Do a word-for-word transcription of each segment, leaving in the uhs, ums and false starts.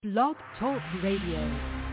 Blog Talk Radio.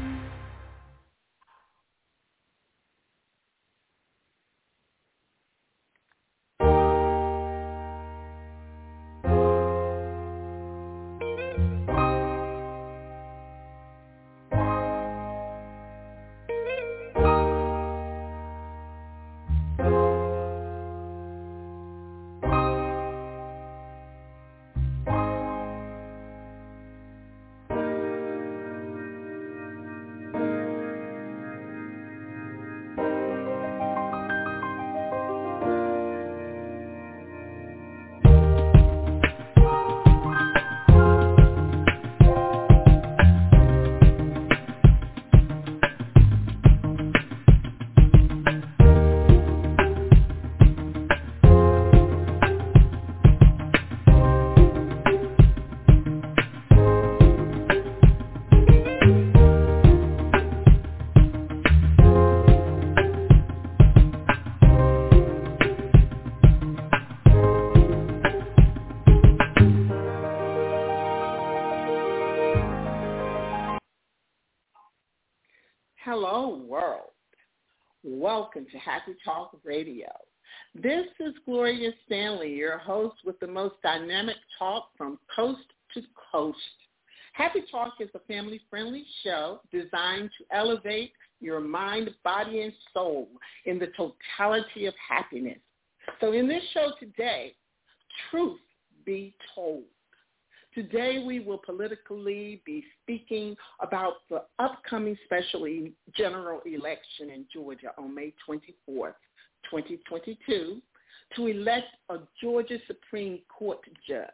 Hello, world. Welcome to Happy Talk Radio. This is Gloria Stanley, your host with the most dynamic talk from coast to coast. Happy Talk is a family-friendly show designed to elevate your mind, body, and soul in the totality of happiness. So in this show today, truth be told. Today we will politically be speaking about the upcoming special e- general election in Georgia on May twenty-fourth, twenty twenty-two, to elect a Georgia Supreme Court judge.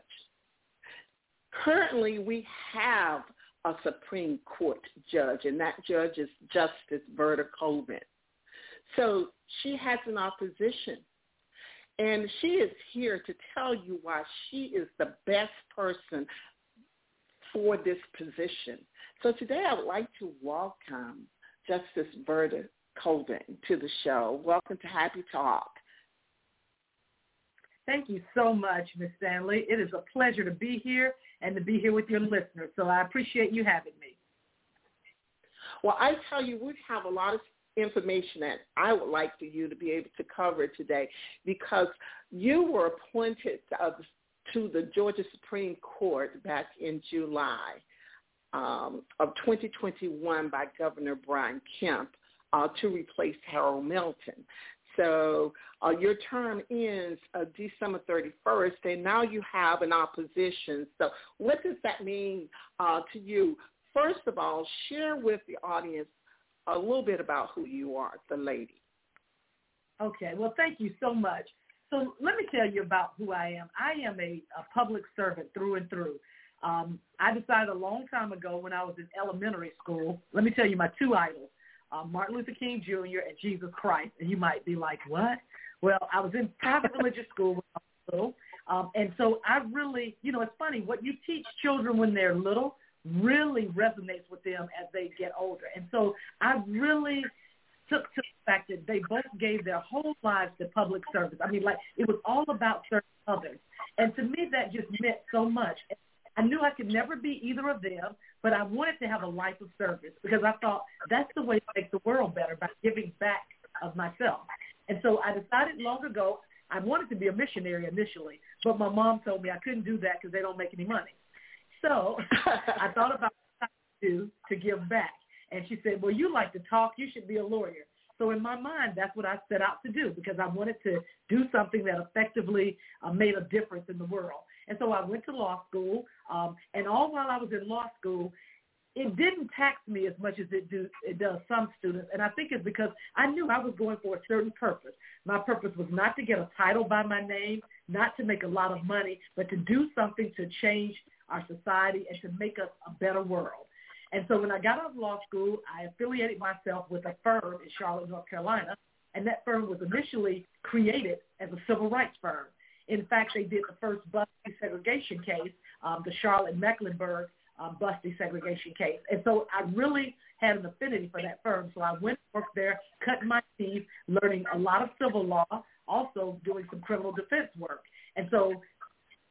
Currently, we have a Supreme Court judge, and that judge is Justice Verda Colvin. So she has an opposition. And she is here to tell you why she is the best person for this position. So today I would like to welcome Justice Verda Colvin to the show. Welcome to Happy Talk. Thank you so much, Miz Stanley. It is a pleasure to be here and to be here with your listeners. So I appreciate you having me. Well, I tell you, we have a lot of information that I would like for you to be able to cover today, because you were appointed uh, to the Georgia Supreme Court back in July um, of twenty twenty-one by Governor Brian Kemp uh, to replace Harold Melton. So uh, your term ends uh, December thirty-first, and now you have an opposition. So what does that mean uh, to you? First of all, share with the audience a little bit about who you are, the lady. Okay, well, thank you so much. So let me tell you about who I am. I am a, a public servant through and through. Um, I decided a long time ago when I was in elementary school, let me tell you my two idols, uh, Martin Luther King Junior and Jesus Christ. And you might be like, what? Well, I was in private religious school when I was little. Um, and so I really, you know, it's funny, what you teach children when they're little really resonates with them as they get older. And so I really took to the fact that they both gave their whole lives to public service. I mean, like, it was all about serving others. And to me, that just meant so much. I knew I could never be either of them, but I wanted to have a life of service because I thought that's the way to make the world better, by giving back of myself. And so I decided long ago I wanted to be a missionary initially, but my mom told me I couldn't do that because they don't make any money. So I thought about what to do to give back. And she said, well, you like to talk. You should be a lawyer. So in my mind, that's what I set out to do, because I wanted to do something that effectively uh, made a difference in the world. And so I went to law school, um, and all while I was in law school, it didn't tax me as much as it, do, it does some students. And I think it's because I knew I was going for a certain purpose. My purpose was not to get a title by my name, not to make a lot of money, but to do something to change our society and to make us a better world. And so when I got out of law school, I affiliated myself with a firm in Charlotte, North Carolina, and that firm was initially created as a civil rights firm. In fact, they did the first bus desegregation case, um, the Charlotte-Mecklenburg uh, bus desegregation case. And so I really had an affinity for that firm. So I went to work there, cut my teeth, learning a lot of civil law, also doing some criminal defense work. And so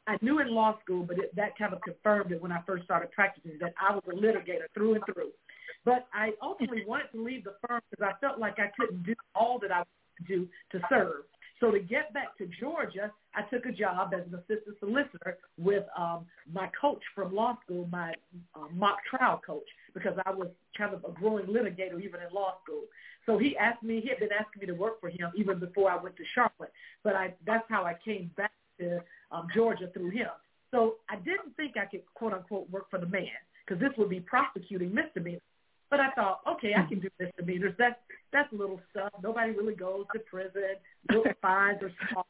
I knew in law school, but it, that kind of confirmed it when I first started practicing, that I was a litigator through and through. But I ultimately wanted to leave the firm because I felt like I couldn't do all that I wanted to do to serve. So to get back to Georgia, I took a job as an assistant solicitor with um, my coach from law school, my uh, mock trial coach, because I was kind of a growing litigator even in law school. So he asked me, he had been asking me to work for him even before I went to Charlotte. But I, that's how I came back to um, Georgia through him. So I didn't think I could, quote, unquote, work for the man because this would be prosecuting misdemeanors. But I thought, okay, I can do misdemeanors. That's, that's little stuff. Nobody really goes to prison, little fines or small.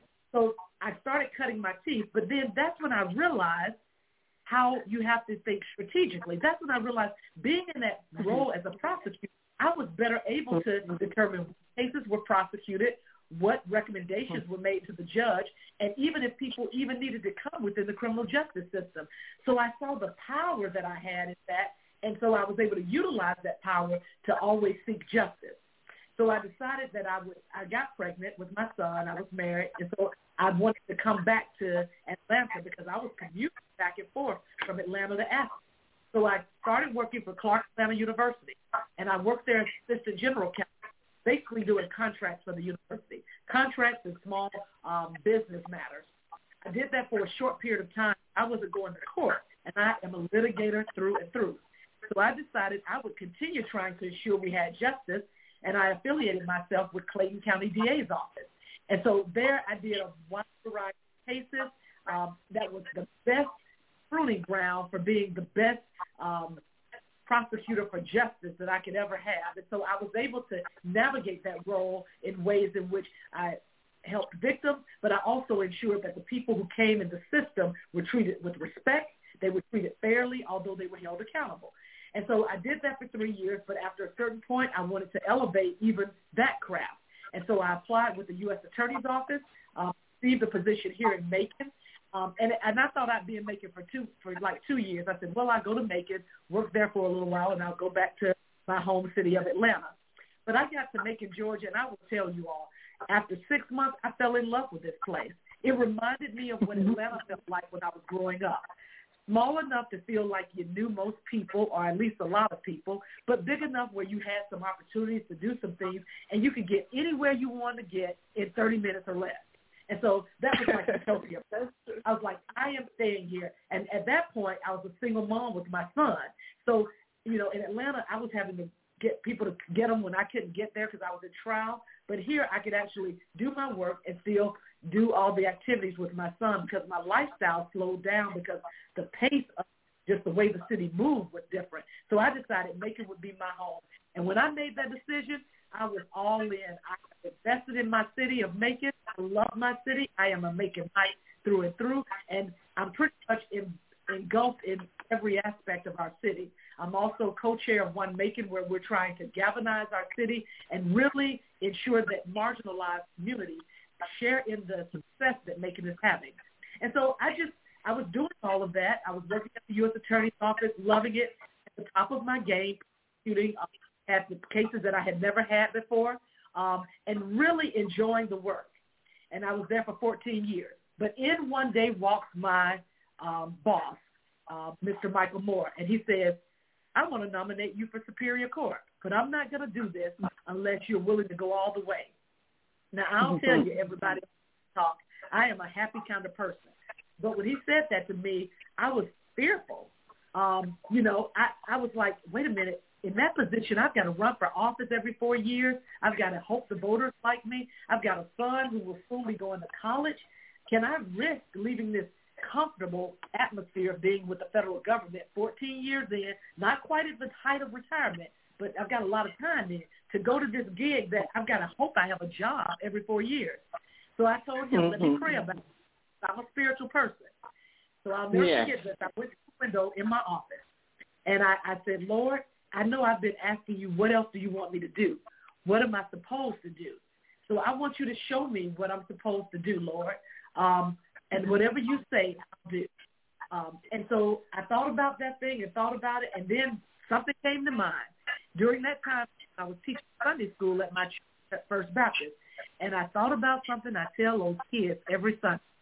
So I started cutting my teeth. But then that's when I realized how you have to think strategically. That's when I realized being in that role as a prosecutor, I was better able to determine what cases were prosecuted, what recommendations were made to the judge, and even if people even needed to come within the criminal justice system. So I saw the power that I had in that, and so I was able to utilize that power to always seek justice. So I decided that I would. I got pregnant with my son. I was married, and so I wanted to come back to Atlanta because I was commuting back and forth from Atlanta to Athens. So I started working for Clark Atlanta University, and I worked there as assistant general counsel, basically doing contracts for the university, contracts and small um, business matters. I did that for a short period of time. I wasn't going to court, and I am a litigator through and through. So I decided I would continue trying to ensure we had justice, and I affiliated myself with Clayton County D A's office. And so there I did a wide variety of cases. Um, that was the best pruning ground for being the best um, prosecutor for justice that I could ever have. And so I was able to navigate that role in ways in which I helped victims, but I also ensured that the people who came in the system were treated with respect. They were treated fairly, although they were held accountable. And so I did that for three years, but after a certain point, I wanted to elevate even that craft. And so I applied with the U S Attorney's Office, uh, received a position here in Macon. Um, and, and I thought I'd be in Macon for two, for like two years. I said, well, I'll go to Macon, work there for a little while, and I'll go back to my home city of Atlanta. But I got to Macon, Georgia, and I will tell you all, after six months, I fell in love with this place. It reminded me of what Atlanta felt like when I was growing up. Small enough to feel like you knew most people, or at least a lot of people, but big enough where you had some opportunities to do some things, and you could get anywhere you wanted to get in thirty minutes or less. And so that was like utopia. I was like, I am staying here. And at that point, I was a single mom with my son. So, you know, in Atlanta, I was having to get people to get them when I couldn't get there because I was in trial. But here I could actually do my work and still do all the activities with my son because my lifestyle slowed down because the pace of just the way the city moved was different. So I decided Macon would be my home. And when I made that decision, I was all in. I invested in my city of Macon. I love my city. I am a Maconite through and through, and I'm pretty much in, engulfed in every aspect of our city. I'm also co-chair of One Macon, where we're trying to galvanize our city and really ensure that marginalized communities share in the success that Macon is having. And so I just, I was doing all of that. I was working at the U S Attorney's Office, loving it, at the top of my game, shooting at the cases that I had never had before, um, and really enjoying the work. And I was there for fourteen years. But in one day walks my um, boss, uh, Mister Michael Moore, and he says, I want to nominate you for Superior Court, but I'm not going to do this unless you're willing to go all the way. Now, I'll tell you, everybody, talk, I am a happy kind of person. But when he said that to me, I was fearful. Um, you know, I, I was like, wait a minute. In that position, I've got to run for office every four years. I've got to hope the voters like me. I've got a son who will soon be going to college. Can I risk leaving this comfortable atmosphere of being with the federal government fourteen years in, not quite at the height of retirement, but I've got a lot of time in, to go to this gig that I've got to hope I have a job every four years. So I told him, mm-hmm. let me pray about it. I'm a spiritual person. So I'll never yeah. forget this. I went to the window in my office, and I, I said, Lord, I know I've been asking you, what else do you want me to do? What am I supposed to do? So I want you to show me what I'm supposed to do, Lord. Um, and whatever you say, I'll do. Um, and so I thought about that thing and thought about it, and then something came to mind. During that time, I was teaching Sunday school at my church at First Baptist, and I thought about something I tell those kids every Sunday.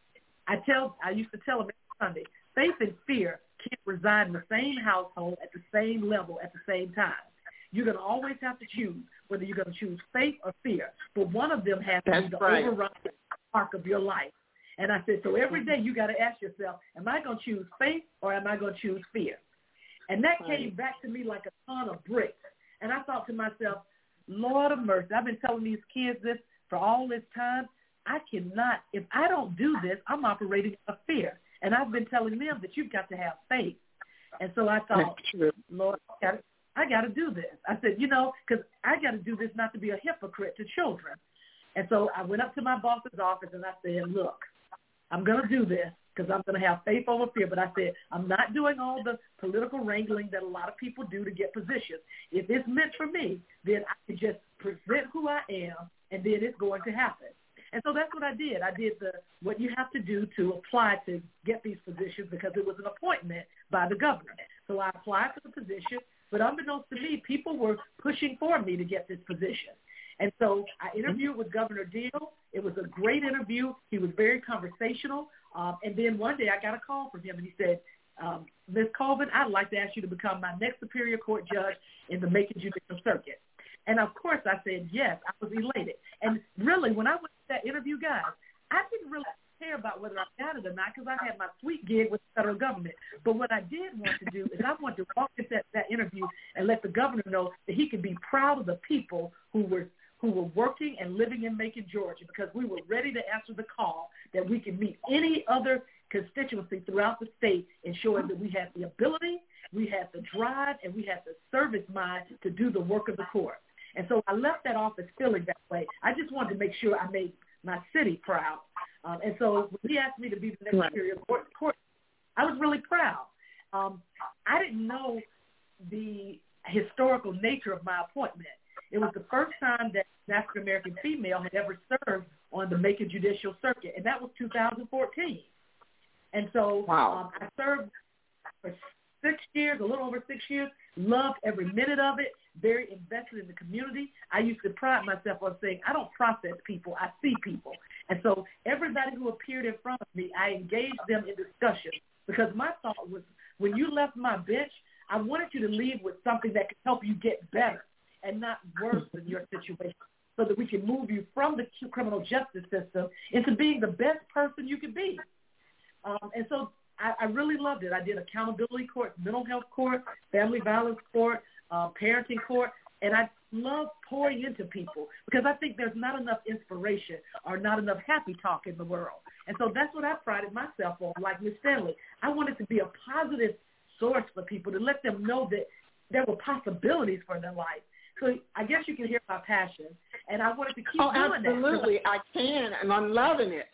I tell, I used to tell them every Sunday, faith and fear can't reside in the same household at the same level at the same time. You're going to always have to choose whether you're going to choose faith or fear. But one of them has to be the right. overriding arc of your life. And I said, so every day you got to ask yourself, am I going to choose faith or am I going to choose fear? And that right. came back to me like a ton of bricks. And I thought to myself, Lord of mercy, I've been telling these kids this for all this time. I cannot, if I don't do this, I'm operating out of fear. And I've been telling them that you've got to have faith. And so I thought, Lord, I got to, I got to do this. I said, you know, because I got to do this not to be a hypocrite to children. And so I went up to my boss's office and I said, look, I'm going to do this because I'm going to have faith over fear. But I said, I'm not doing all the political wrangling that a lot of people do to get positions. If it's meant for me, then I can just present who I am, and then it's going to happen. And so that's what I did. I did the what you have to do to apply to get these positions because it was an appointment by the governor. So I applied for the position, but unbeknownst to me, people were pushing for me to get this position. And so I interviewed with Governor Deal. It was a great interview. He was very conversational. Um, and then one day I got a call from him, and he said, um, Miz Colvin, I'd like to ask you to become my next Superior Court judge in the Macon Judicial Circuit. And, of course, I said yes. I was elated. And really, when I went to that interview, guys, I didn't really care about whether I got it or not because I had my sweet gig with the federal government. But what I did want to do is I wanted to walk into that, that interview and let the governor know that he could be proud of the people who were who were working and living in Macon, Georgia, because we were ready to answer the call that we could meet any other constituency throughout the state, ensuring that we had the ability, we had the drive, and we had the service mind to do the work of the court. And so I left that office feeling that way. I just wanted to make sure I made my city proud. Um, and so when he asked me to be the next Superior Court, court, I was really proud. Um, I didn't know the historical nature of my appointment. It was the first time that an African-American female had ever served on the Macon Judicial Circuit, and that was two thousand fourteen. And so wow. um, I served for six years, a little over six years, loved every minute of it, very invested in the community. I used to pride myself on saying, I don't process people, I see people. And so everybody who appeared in front of me, I engaged them in discussion because my thought was, when you left my bench, I wanted you to leave with something that could help you get better and not worse than your situation, so that we can move you from the criminal justice system into being the best person you can be. Um, and so I, I really loved it. I did accountability court, mental health court, family violence court, uh, parenting court, and I love pouring into people because I think there's not enough inspiration or not enough happy talk in the world. And so that's what I prided myself on, like Miz Stanley. I wanted to be a positive source for people to let them know that there were possibilities for their life. So I guess you can hear my passion, and I wanted to keep oh, doing absolutely. that. I can, and I'm loving it.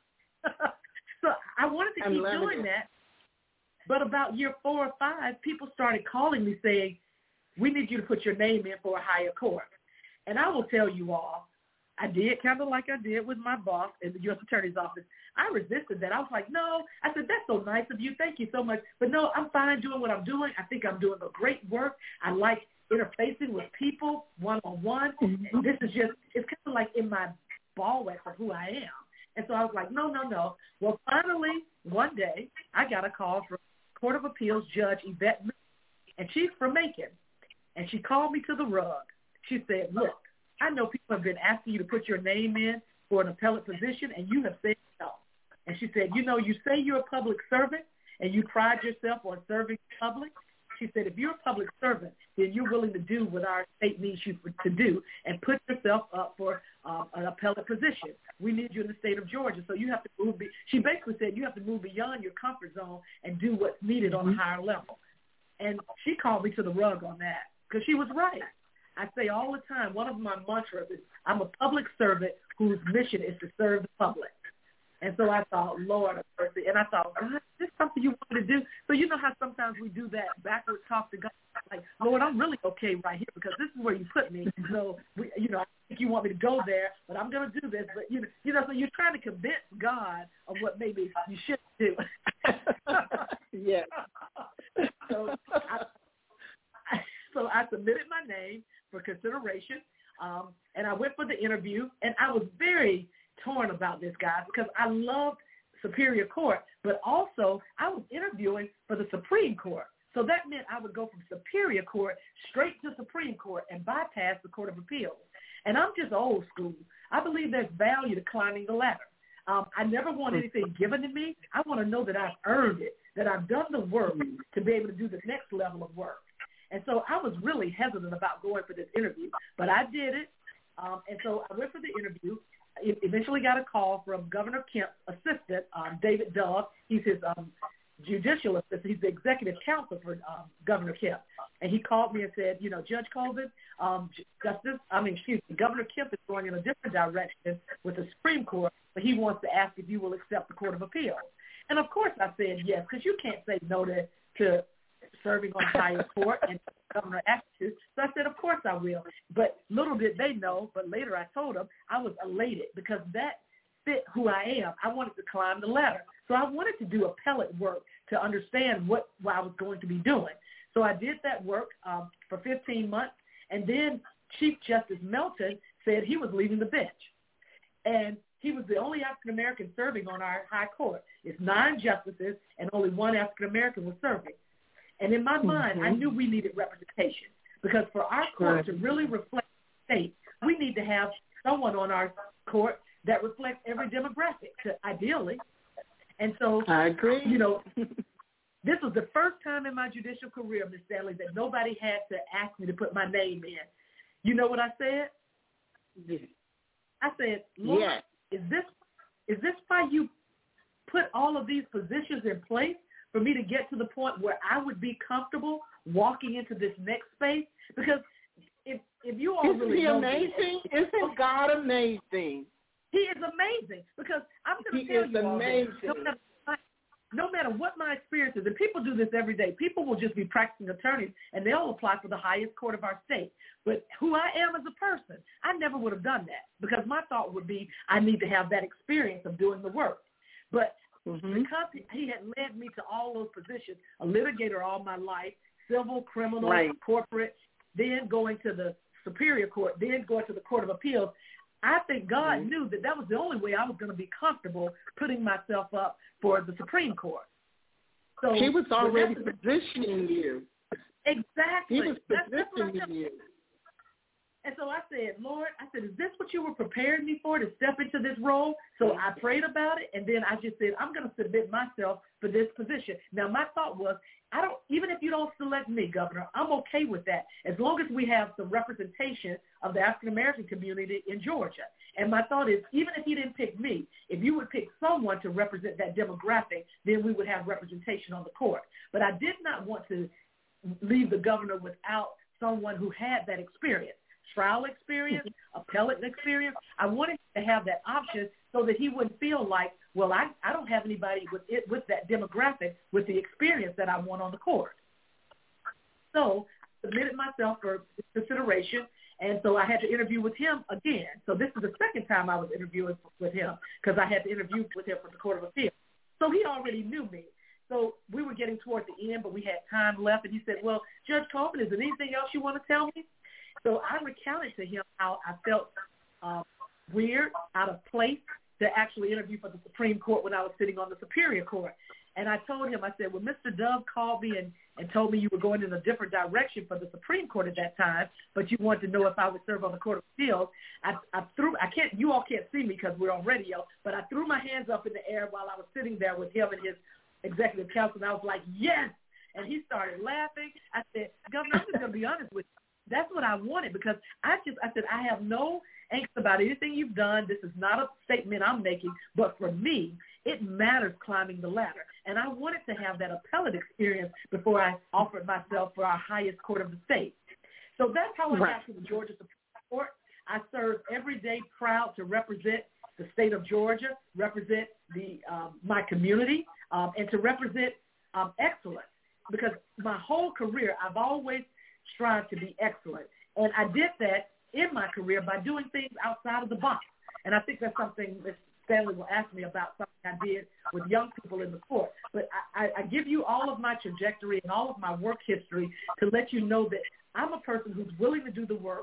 So I wanted to I'm keep doing it. that, but about year four or five, people started calling me saying, we need you to put your name in for a higher court. And I will tell you all, I did kind of like I did with my boss in the U S Attorney's Office. I resisted that. I was like, no. I said, that's so nice of you. Thank you so much. But no, I'm fine doing what I'm doing. I think I'm doing a great work. I like interfacing with people one-on-one. Mm-hmm. This is just, it's kind of like in my ball wax of who I am. And so I was like, no, no, no. Well, finally, one day, I got a call from Court of Appeals Judge Yvette Miller, and she's from Macon. And she called me to the rug. She said, look, I know people have been asking you to put your name in for an appellate position, and you have said no. And she said, you know, you say you're a public servant, and you pride yourself on serving the public. She said, if you're a public servant, then you're willing to do what our state needs you for, to do and put yourself up for um, an appellate position. We need you in the state of Georgia, so you have to move. Be- she basically said you have to move beyond your comfort zone and do what's needed on a higher level. And she called me to the rug on that because she was right. I say all the time, one of my mantras is I'm a public servant whose mission is to serve the public. And so I thought, Lord of mercy. And I thought, God, is this something you want to do? So you know how sometimes we do that backward talk to God, like, Lord, I'm really okay right here because this is where you put me. So, we, you know, I think you want me to go there, but I'm going to do this. But, you know, you know, so you're trying to convince God of what maybe you should do. Yes. so, I, I, so I submitted my name for consideration, um, and I went for the interview, and I was very torn about this, guys, because I loved Superior Court, but also I was interviewing for the Supreme Court. So that meant I would go from Superior Court straight to Supreme Court and bypass the Court of Appeals. And I'm just old school. I believe there's value to climbing the ladder. Um, I never want anything given to me. I want to know that I've earned it, that I've done the work to be able to do the next level of work. And so I was really hesitant about going for this interview, but I did it. Um, and so I went for the interview. I eventually got a call from Governor Kemp's assistant, um, David Dove. He's his um, judicial assistant. He's the executive counsel for um, Governor Kemp. And he called me and said, you know, Judge Colvin, um, Justice, I mean, excuse me, Governor Kemp is going in a different direction with the Supreme Court, but he wants to ask if you will accept the Court of Appeals. And, of course, I said yes, because you can't say no to, to serving on the highest court, and the governor asked you. So I said, of course I will. But little did they know, but later I told them I was elated because that fit who I am. I wanted to climb the ladder. So I wanted to do appellate work to understand what, what I was going to be doing. So I did that work um, for fifteen months, and then Chief Justice Melton said he was leaving the bench. And he was the only African-American serving on our high court. It's nine justices, and only one African-American was serving. And in my mind, mm-hmm. I knew we needed representation because for our court right. to really reflect the state, we need to have someone on our court that reflects every demographic, to, ideally. And so, I agree. You know, this was the first time in my judicial career, Miz Stanley, that nobody had to ask me to put my name in. You know what I said? Yes. I said, Lord, yes. is this is this why you put all of these positions in place for me to get to the point where I would be comfortable walking into this next space? Because if if you all Isn't really he know amazing? Me, Isn't God amazing? He is amazing because I'm going to he tell you all amazing. this. No matter, no matter what my experience is, and people do this every day, people will just be practicing attorneys and they'll apply for the highest court of our state. But who I am as a person, I never would have done that because my thought would be I need to have that experience of doing the work. But mm-hmm. because he had led me to all those positions, a litigator all my life, civil, criminal, right. corporate, then going to the Superior Court, then going to the Court of Appeals, I think God mm-hmm. knew that that was the only way I was going to be comfortable putting myself up for the Supreme Court. So he was already positioning you. Exactly. He was positioning that's, that's you. And so I said, Lord, I said, is this what you were preparing me for, to step into this role? So I prayed about it, and then I just said, I'm going to submit myself for this position. Now, my thought was, I don't, even if you don't select me, Governor, I'm okay with that, as long as we have some representation of the African-American community in Georgia. And my thought is, even if you didn't pick me, if you would pick someone to represent that demographic, then we would have representation on the court. But I did not want to leave the governor without someone who had that experience. Trial experience, appellate experience. I wanted to have that option so that he wouldn't feel like, well, I, I don't have anybody with it with that demographic with the experience that I want on the court. So I submitted myself for consideration, and so I had to interview with him again. So this is the second time I was interviewing with him because I had to interview with him for the Court of Appeals. So he already knew me. So we were getting toward the end, but we had time left, and he said, well, Judge Colvin, is there anything else you want to tell me? So I recounted to him how I felt uh, weird, out of place, to actually interview for the Supreme Court when I was sitting on the Superior Court. And I told him, I said, well, Mister Dove called me and, and told me you were going in a different direction for the Supreme Court at that time, but you wanted to know if I would serve on the Court of Appeals. I, I threw, I can't, you all can't see me because we're on radio, but I threw my hands up in the air while I was sitting there with him and his executive counsel, and I was like, yes. And he started laughing. I said, Governor, I'm just going to be honest with you. That's what I wanted because I just, I said, I have no angst about anything you've done. This is not a statement I'm making, but for me, it matters climbing the ladder. And I wanted to have that appellate experience before I offered myself for our highest court of the state. So that's how I got to the Georgia Supreme Court. I serve every day proud to represent the state of Georgia, represent the um, my community, um, and to represent um, excellence because my whole career I've always strive to be excellent. And I did that in my career by doing things outside of the box. And I think that's something that Stanley will ask me about, something I did with young people in the court. But I, I give you all of my trajectory and all of my work history to let you know that I'm a person who's willing to do the work,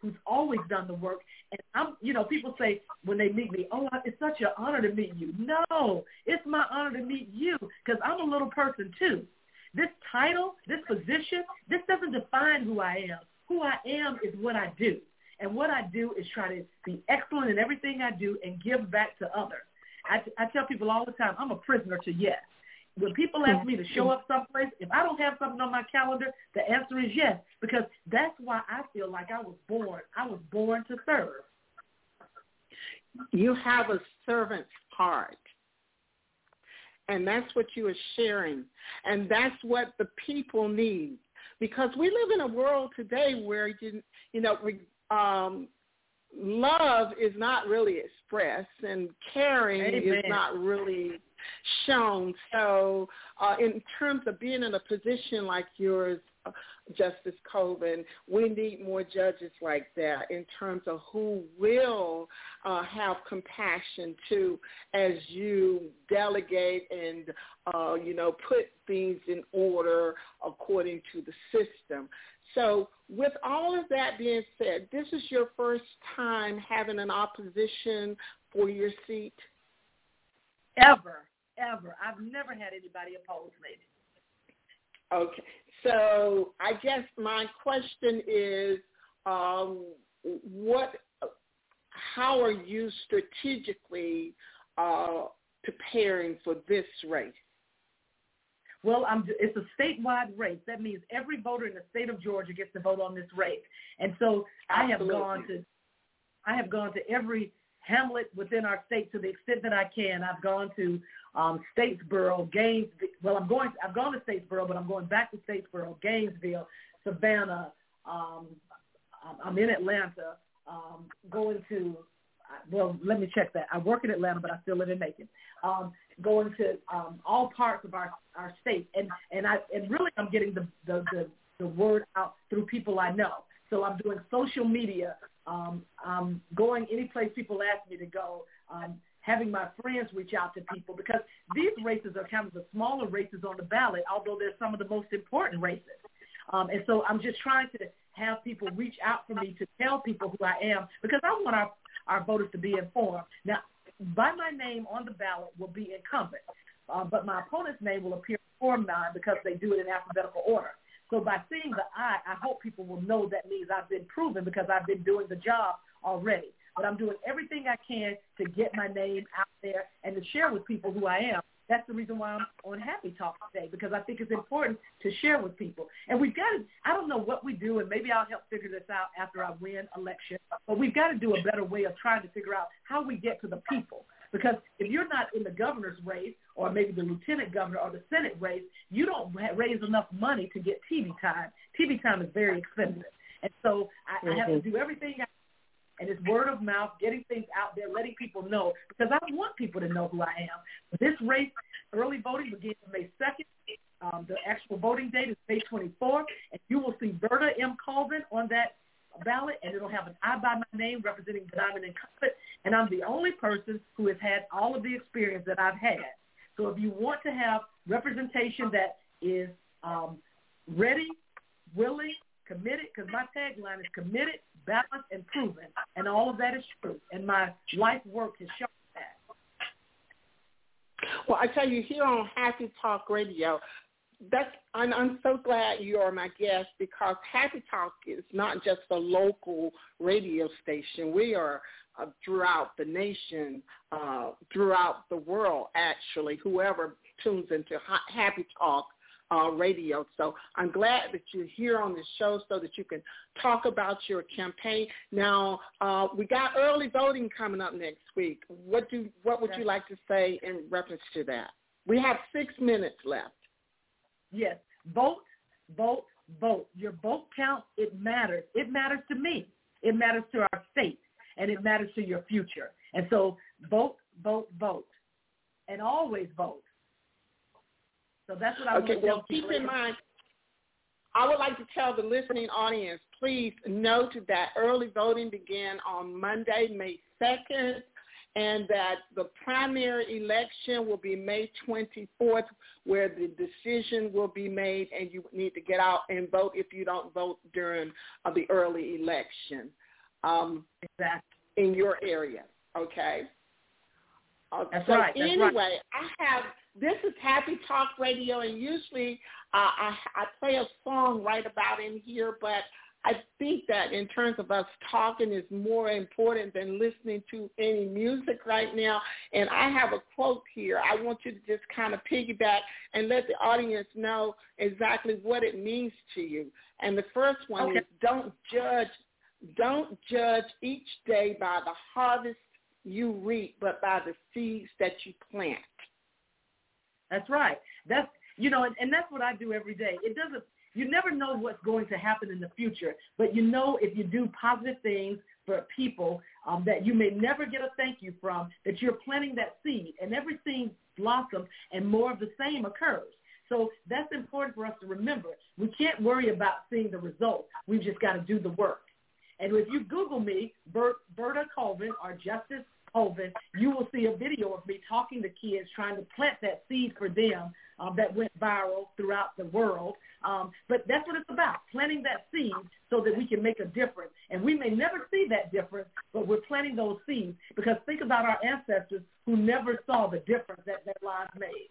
who's always done the work. And I'm, you know, people say when they meet me, oh, it's such an honor to meet you. No, it's my honor to meet you because I'm a little person too. This title, this position, this doesn't define who I am. Who I am is what I do. And what I do is try to be excellent in everything I do and give back to others. I, I tell people all the time, I'm a prisoner to yes. When people ask me to show up someplace, if I don't have something on my calendar, the answer is yes, because that's why I feel like I was born. I was born to serve. You have a servant's heart, and that's what you are sharing, and that's what the people need, because we live in a world today where, you, you know, um, love is not really expressed, and caring Amen. is not really shown. So uh, in terms of being in a position like yours, uh, Justice Colvin, we need more judges like that in terms of who will uh, have compassion too as you delegate and, uh, you know, put things in order according to the system. So with all of that being said, this is your first time having an opposition for your seat? Ever. Ever. I've never had anybody oppose me. Okay. So I guess my question is, um, what? How are you strategically uh, preparing for this race? Well, I'm, it's a statewide race. That means every voter in the state of Georgia gets to vote on this race. And so I have Absolutely. gone to, I have gone to every hamlet within our state to the extent that I can. I've gone to um, Statesboro, Gainesville. Well, I'm going. I've gone to Statesboro, but I'm going back to Statesboro, Gainesville, Savannah. Um, I'm in Atlanta. Um, going to. Well, let me check that. I work in Atlanta, but I still live in Macon. Um, going to um, all parts of our, our state, and and I and really I'm getting the, the the the word out through people I know. So I'm doing social media. Um, I'm going any place people ask me to go. Um, having my friends reach out to people, because these races are kind of the smaller races on the ballot, although they're some of the most important races. Um, and so I'm just trying to have people reach out for me to tell people who I am, because I want our, our voters to be informed. Now, by my name on the ballot will be incumbent, uh, but my opponent's name will appear before mine because they do it in alphabetical order. So by seeing the I, I hope people will know that means I've been proven, because I've been doing the job already. But I'm doing everything I can to get my name out there and to share with people who I am. That's the reason why I'm on Happy Talk today, because I think it's important to share with people. And we've got to, I don't know what we do, and maybe I'll help figure this out after I win election, but we've got to do a better way of trying to figure out how we get to the people. Because if you're not in the governor's race, or maybe the lieutenant governor or the Senate race, you don't raise enough money to get T V time. T V time is very expensive. And so I, mm-hmm. I have to do everything I And it's word of mouth, getting things out there, letting people know, because I want people to know who I am. This race, early voting begins May second. Um, the actual voting date is May twenty-fourth, and you will see Berta M. Colvin on that ballot, and it'll have an I by my name representing that I'm an incumbent, and I'm the only person who has had all of the experience that I've had. So if you want to have representation that is um, ready, willing, committed, because my tagline is committed, balanced, and proven, and all of that is true, and my life work has shown that. Well, I tell you, here on Happy Talk Radio, that's I'm, I'm so glad you are my guest, because Happy Talk is not just a local radio station. We are uh, throughout the nation, uh, throughout the world, actually, whoever tunes into ha- Happy Talk Uh, radio. So I'm glad that you're here on this show so that you can talk about your campaign. Now, uh, we got early voting coming up next week. What do what would you like to say in reference to that? We have six minutes left. Yes. Vote, vote, vote. Your vote counts. It matters. It matters to me. It matters to our state, and it matters to your future. And so vote, vote, vote, and always vote. So that's what I okay, want to well, tell keep people. in mind, I would like to tell the listening audience, please note that early voting began on Monday, May second, and that the primary election will be May twenty-fourth, where the decision will be made, and you need to get out and vote if you don't vote during uh, the early election. um, exactly. in your area, okay? Uh, That's so right. That's anyway, right. I have, this is Happy Talk Radio, and usually uh, I, I play a song right about in here, but I think that in terms of us talking is more important than listening to any music right now. And I have a quote here. I want you to just kind of piggyback and let the audience know exactly what it means to you. And the first one okay. is don't judge, don't judge each day by the harvest you reap, but by the seeds that you plant. That's right. That's, you know, and, and that's what I do every day. It doesn't, you never know what's going to happen in the future, but you know if you do positive things for people um, that you may never get a thank you from, that you're planting that seed, and every seed blossoms and more of the same occurs. So that's important for us to remember. We can't worry about seeing the results. We've just got to do the work. And if you Google me, Bert, Berta Colvin or Justice Colvin, you will see a video of me talking to kids, trying to plant that seed for them um, that went viral throughout the world. Um, but that's what it's about, planting that seed so that we can make a difference. And we may never see that difference, but we're planting those seeds because think about our ancestors who never saw the difference that their lives made.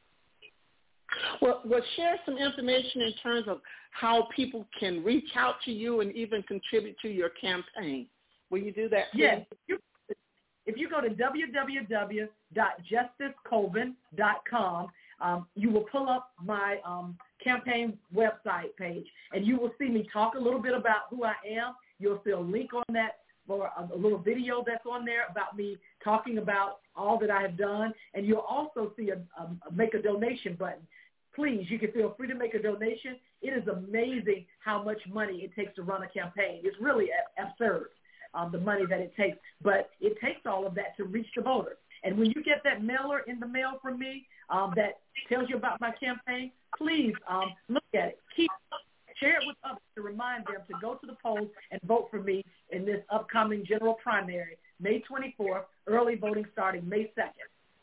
Well, well, share some information in terms of how people can reach out to you and even contribute to your campaign. Will you do that, please? Yes. You, if you go to w w w dot justice colvin dot com, um, you will pull up my um, campaign website page, and you will see me talk a little bit about who I am. You'll see a link on that for a, a little video that's on there about me talking about all that I have done, and you'll also see a, a, a make a donation button. Please, you can feel free to make a donation. It is amazing how much money it takes to run a campaign. It's really absurd, um, the money that it takes. But it takes all of that to reach the voters. And when you get that mailer in the mail from me um, that tells you about my campaign, please um, look at it. Keep share it with others to remind them to go to the polls and vote for me in this upcoming general primary, May twenty-fourth, early voting starting May second.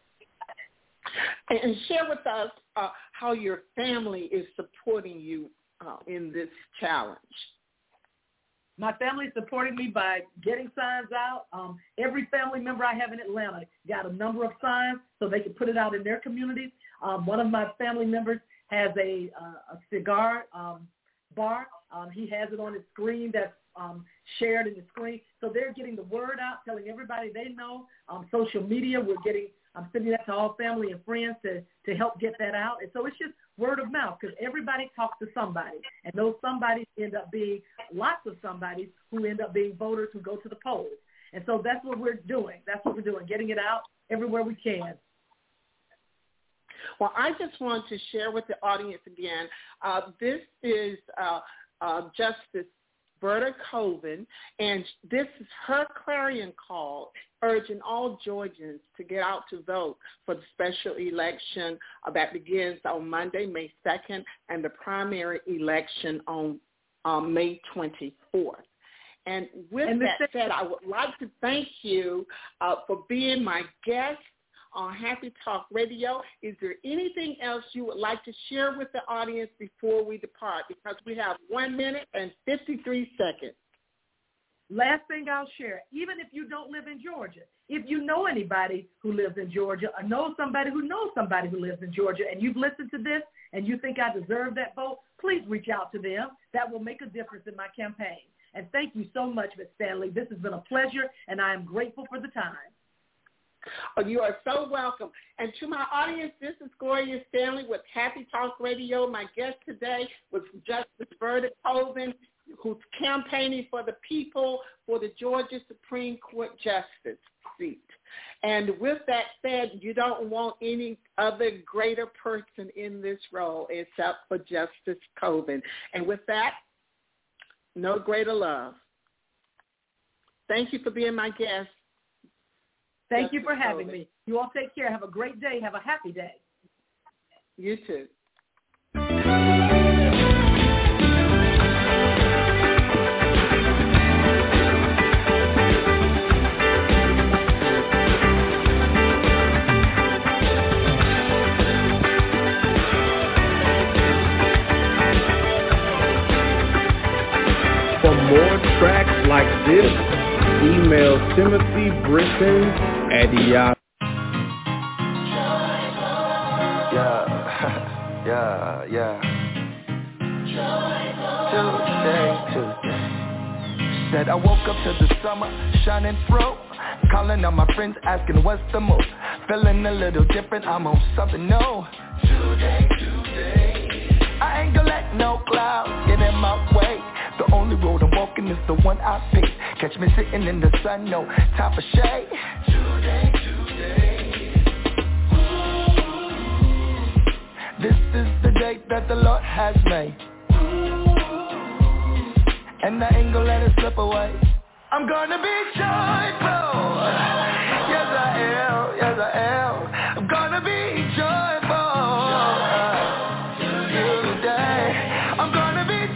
And share with us uh, how your family is supporting you uh, in this challenge. My family is supporting me by getting signs out. Um, every family member I have in Atlanta got a number of signs so they can put it out in their communities. Um, one of my family members has a, uh, a cigar um, bar. Um, he has it on his screen that's um, shared in the screen. So they're getting the word out, telling everybody they know. Um, social media, we're getting I'm sending that to all family and friends to, to help get that out. And so it's just word of mouth because everybody talks to somebody. And those somebodies end up being lots of somebodies who end up being voters who go to the polls. And so that's what we're doing. That's what we're doing, getting it out everywhere we can. Well, I just want to share with the audience again, uh, this is uh, uh, Justice Berta Colvin, and this is her clarion call urging all Georgians to get out to vote for the special election uh, that begins on Monday, May second, and the primary election on um, May twenty-fourth. And with and that said, I would like to thank you uh, for being my guest on Happy Talk Radio. Is there anything else you would like to share with the audience before we depart? Because we have one minute and fifty-three seconds. Last thing I'll share, even if you don't live in Georgia, if you know anybody who lives in Georgia or know somebody who knows somebody who lives in Georgia and you've listened to this and you think I deserve that vote, please reach out to them. That will make a difference in my campaign. And thank you so much, Miz Stanley. This has been a pleasure, and I am grateful for the time. Oh, you are so welcome. And to my audience, this is Gloria Stanley with Happy Talk Radio. My guest today was Justice Berta Colvin, who's campaigning for the people for the Georgia Supreme Court Justice seat. And with that said, you don't want any other greater person in this role except for Justice Colvin. And with that, no greater love. Thank you for being my guest. Thank you for having me. You all take care. Have a great day. Have a happy day. You too. For more tracks like this, Email Timothy Britton at Yahoo. Yeah, yeah, yeah. Tuesday, Tuesday. Said I woke up to the summer shining through. Calling on my friends asking what's the move. Feeling a little different, I'm on something new. Today, today. I ain't gonna let no clouds get in my way. The only road I'm walking is the one I pick. Catch me sitting in the sun, no time for shade. Today, today. This is the day that the Lord has made, and I ain't gonna let it slip away. I'm gonna be joyful. Yes I am, yes I am. I'm gonna be joyful today. I'm gonna be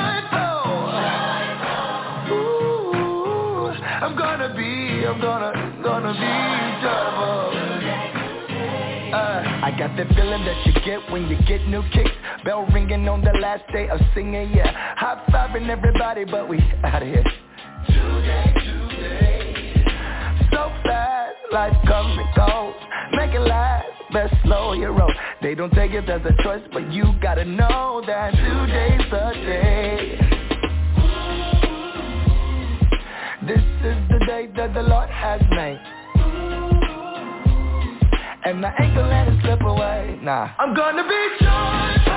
joyful. Ooh, I'm gonna be, I'm gonna, gonna be joyful. Uh, I got that feeling that you get when you get new kicks. Bell ringing on the last day of singing, yeah. High-fiving everybody, but we out of here. Today, today. So fast, life comes and goes. Make it last, best slow your roll. They don't take it as a choice, but you gotta know that today's the day. This is the day that the Lord has made, and I ain't gonna let it slip away, nah. I'm gonna be joyful.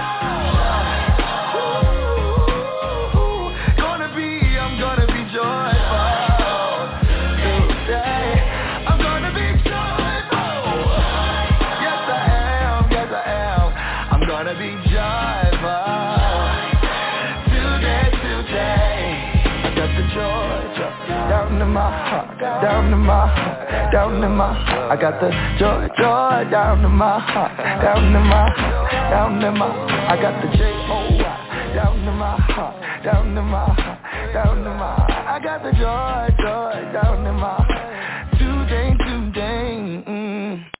Ooh, gonna be, I'm gonna be joyful today. I'm gonna be joyful. Yes I am, yes I am. I'm gonna be joyful today, today. I got the joy, joy down in my heart, down in my heart, down in my heart. I got the joy, joy down in my heart, down in my heart, down in my heart. I got the J O Y down in my heart, down in my heart, down in my heart. I got the joy, joy